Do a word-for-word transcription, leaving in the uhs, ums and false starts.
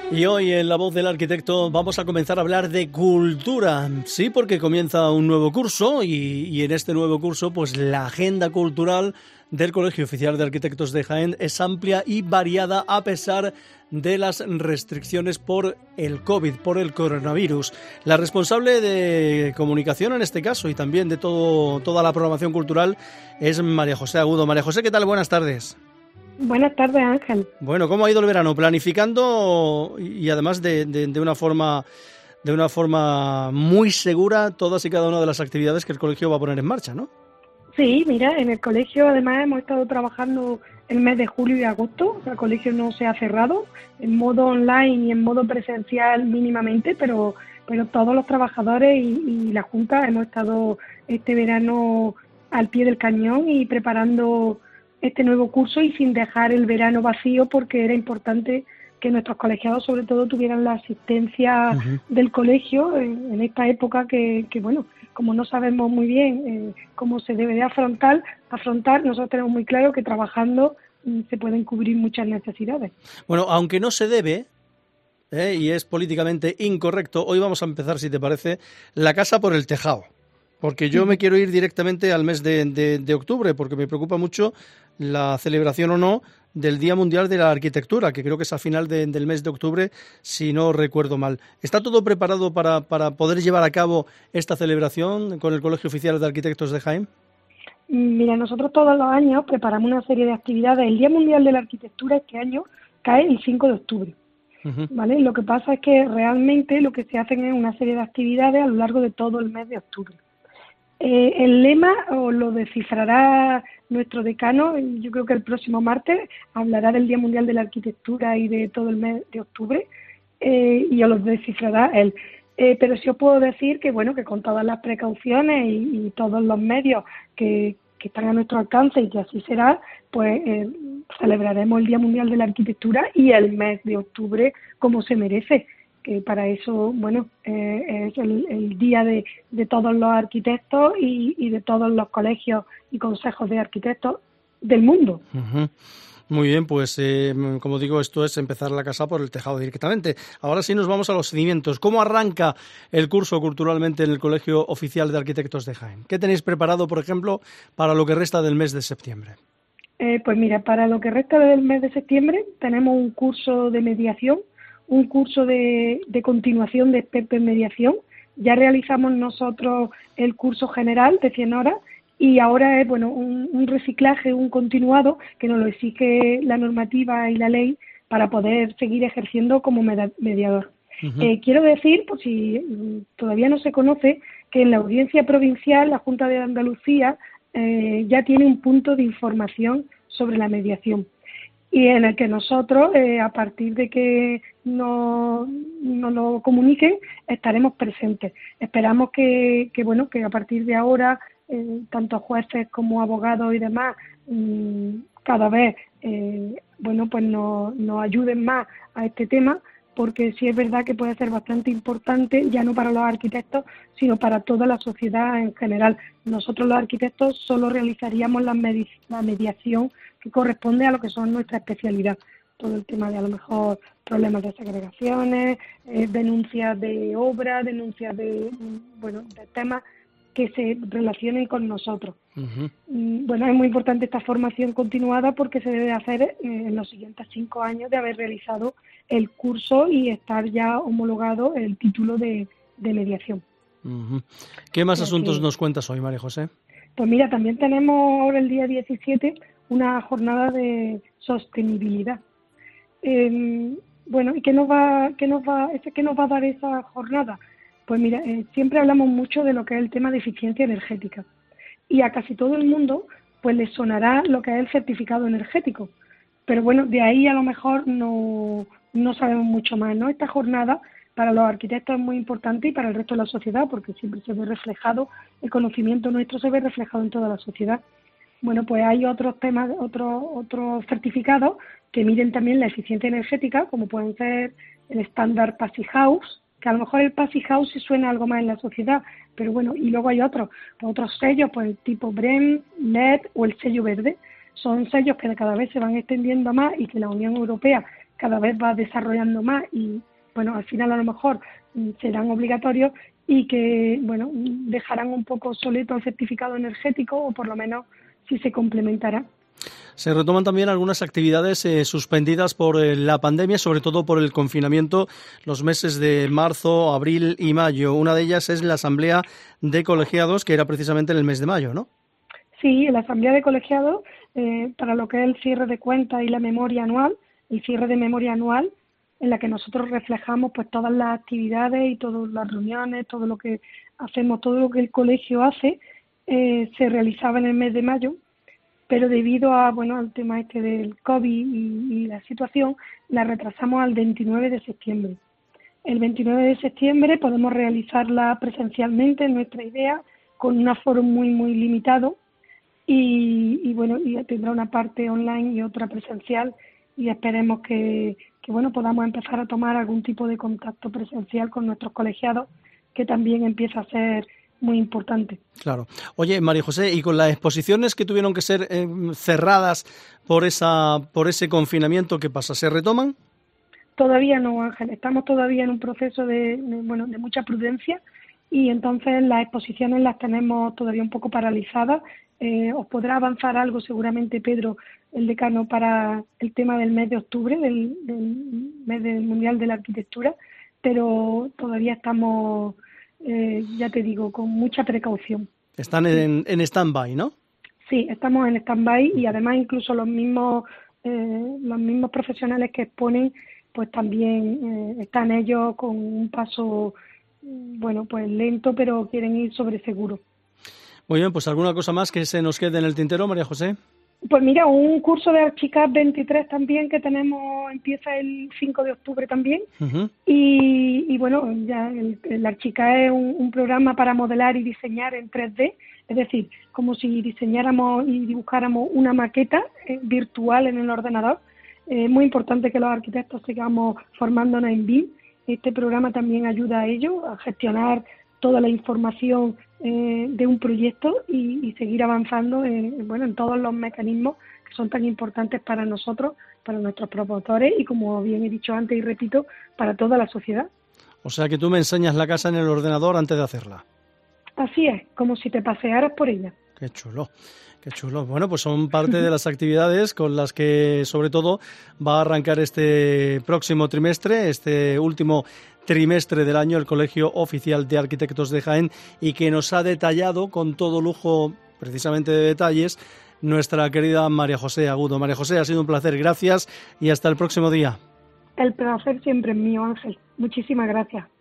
Y hoy en La Voz del Arquitecto vamos a comenzar a hablar de cultura. Sí, porque comienza un nuevo curso y, y en este nuevo curso pues la agenda cultural del Colegio Oficial de Arquitectos de Jaén es amplia y variada a pesar de las restricciones por el COVID, por el coronavirus. La responsable de comunicación en este caso y también de todo, toda la programación cultural es María José Agudo. María José, ¿qué tal? Buenas tardes. Buenas tardes, Ángel. Bueno, ¿cómo ha ido el verano? Planificando y además de, de, de una forma de una forma muy segura todas y cada una de las actividades que el colegio va a poner en marcha, ¿no? Sí, mira, en el colegio además hemos estado trabajando el mes de julio y agosto. O sea, el colegio no se ha cerrado en modo online y en modo presencial mínimamente, pero pero todos los trabajadores y, y la Junta hemos estado este verano al pie del cañón y preparando este nuevo curso y sin dejar el verano vacío, porque era importante que nuestros colegiados sobre todo tuvieran la asistencia uh-huh. del colegio en, en esta época que, que, bueno, como no sabemos muy bien eh, cómo se debe de afrontar, afrontar, nosotros tenemos muy claro que trabajando mm, se pueden cubrir muchas necesidades. Bueno, aunque no se debe, eh, y es políticamente incorrecto, hoy vamos a empezar, si te parece, la casa por el tejado. Porque yo me quiero ir directamente al mes de, de, de octubre, porque me preocupa mucho la celebración o no del Día Mundial de la Arquitectura, que creo que es a final de, del mes de octubre, si no recuerdo mal. ¿Está todo preparado para, para poder llevar a cabo esta celebración con el Colegio Oficial de Arquitectos de Jaén? Mira, nosotros todos los años preparamos una serie de actividades. El Día Mundial de la Arquitectura este año cae el cinco de octubre. Uh-huh. ¿Vale? Lo que pasa es que realmente lo que se hacen es una serie de actividades a lo largo de todo el mes de octubre. Eh, el lema o lo descifrará nuestro decano, yo creo que el próximo martes hablará del Día Mundial de la Arquitectura y de todo el mes de octubre, eh, y os lo descifrará él. Eh, pero sí os puedo decir que bueno, que con todas las precauciones y, y todos los medios que, que están a nuestro alcance y que así será, pues eh, celebraremos el Día Mundial de la Arquitectura y el mes de octubre como se merece. Que para eso, bueno, eh, es el, el día de, de todos los arquitectos y, y de todos los colegios y consejos de arquitectos del mundo. Uh-huh. Muy bien, pues eh, como digo, esto es empezar la casa por el tejado directamente. Ahora sí nos vamos a los cimientos. ¿Cómo arranca el curso culturalmente en el Colegio Oficial de Arquitectos de Jaén? ¿Qué tenéis preparado, por ejemplo, para lo que resta del mes de septiembre? Eh, pues mira, para lo que resta del mes de septiembre tenemos un curso de mediación, un curso de, de continuación de experto en mediación. Ya realizamos nosotros el curso general de cien horas y ahora es bueno un, un reciclaje, un continuado que nos lo exige la normativa y la ley para poder seguir ejerciendo como mediador. Uh-huh. Eh, quiero decir, por si todavía no se conoce, que en la audiencia provincial la Junta de Andalucía eh, ya tiene un punto de información sobre la mediación, y en el que nosotros, eh, a partir de que nos no lo comuniquen, estaremos presentes. Esperamos que, que bueno, que a partir de ahora, eh, tanto jueces como abogados y demás, mmm, cada vez, eh, bueno, pues nos, nos ayuden más a este tema, porque sí es verdad que puede ser bastante importante, ya no para los arquitectos, sino para toda la sociedad en general. Nosotros los arquitectos solo realizaríamos la, medi- la mediación que corresponde a lo que son nuestra especialidad. Todo el tema de a lo mejor problemas de segregaciones, eh, denuncias de obra, denuncias de, bueno, de temas que se relacionen con nosotros. Uh-huh. Bueno, es muy importante esta formación continuada porque se debe hacer eh, en los siguientes cinco años de haber realizado el curso y estar ya homologado el título de, de mediación. Uh-huh. ¿Qué más Porque, asuntos nos cuentas hoy, María José? Pues mira, también tenemos ahora el día diecisiete una jornada de sostenibilidad. Eh, bueno, ¿y qué nos va, qué nos va, qué nos va a dar esa jornada? Pues mira, eh, siempre hablamos mucho de lo que es el tema de eficiencia energética y a casi todo el mundo pues le sonará lo que es el certificado energético, pero bueno, de ahí a lo mejor no, no sabemos mucho más, ¿no? Esta jornada para los arquitectos es muy importante y para el resto de la sociedad porque siempre se ve reflejado, el conocimiento nuestro se ve reflejado en toda la sociedad. Bueno, pues hay otros temas, otros otros certificados que miden también la eficiencia energética, como pueden ser el estándar Passy House, que a lo mejor el Passy House sí suena algo más en la sociedad, pero bueno, y luego hay otros, pues otros sellos, pues tipo B R E M, N E D o el sello verde. Son sellos que cada vez se van extendiendo más y que la Unión Europea cada vez va desarrollando más y, bueno, al final a lo mejor serán obligatorios y que, bueno, dejarán un poco obsoleto el certificado energético o por lo menos sí se complementará. Se retoman también algunas actividades eh, suspendidas por eh, la pandemia, sobre todo por el confinamiento, los meses de marzo, abril y mayo. Una de ellas es la Asamblea de Colegiados, que era precisamente en el mes de mayo, ¿no? Sí, la Asamblea de Colegiados, eh, para lo que es el cierre de cuentas y la memoria anual, el cierre de memoria anual, en la que nosotros reflejamos pues todas las actividades y todas las reuniones, todo lo que hacemos, todo lo que el colegio hace, eh, se realizaba en el mes de mayo, pero debido a bueno al tema este del COVID y, y la situación, la retrasamos al veintinueve de septiembre. El veintinueve de septiembre podemos realizarla presencialmente, en nuestra idea, con un aforo muy, muy limitado y, y bueno, y tendrá una parte online y otra presencial y esperemos que, que bueno podamos empezar a tomar algún tipo de contacto presencial con nuestros colegiados, que también empieza a ser muy importante. Claro. Oye, María José, y con las exposiciones que tuvieron que ser eh, cerradas por esa por ese confinamiento, ¿qué pasa? ¿Se retoman? Todavía no, Ángel. Estamos todavía en un proceso de, de bueno de mucha prudencia y entonces las exposiciones las tenemos todavía un poco paralizadas. Eh, os podrá avanzar algo seguramente Pedro, el decano, para el tema del mes de octubre, del, del mes del Mundial de la Arquitectura, pero todavía estamos, eh, ya te digo, con mucha precaución. Están en, en stand-by, ¿no? Sí, estamos en stand-by y además incluso los mismos eh, los mismos profesionales que exponen, pues también eh, están ellos con un paso, bueno, pues lento, pero quieren ir sobre seguro. Muy bien, pues ¿alguna cosa más que se nos quede en el tintero, María José? Pues mira, un curso de Archicad veintitrés también que tenemos, empieza el cinco de octubre también. Uh-huh. y, y bueno, ya el, el Archicad es un, un programa para modelar y diseñar en tres D, es decir, como si diseñáramos y dibujáramos una maqueta eh, virtual en el ordenador. Es eh, muy importante que los arquitectos sigamos formándonos en B I M. Este programa también ayuda a ello, a gestionar toda la información eh, de un proyecto y, y seguir avanzando en, bueno, en todos los mecanismos que son tan importantes para nosotros, para nuestros promotores y, como bien he dicho antes y repito, para toda la sociedad. O sea que tú me enseñas la casa en el ordenador antes de hacerla. Así es, como si te pasearas por ella. Qué chulo, qué chulo. Bueno, pues son parte de las actividades con las que, sobre todo, va a arrancar este próximo trimestre, este último trimestre del año, el Colegio Oficial de Arquitectos de Jaén, y que nos ha detallado con todo lujo, precisamente de detalles, nuestra querida María José Agudo. María José, ha sido un placer, gracias y hasta el próximo día. El placer siempre es mío, Ángel. Muchísimas gracias.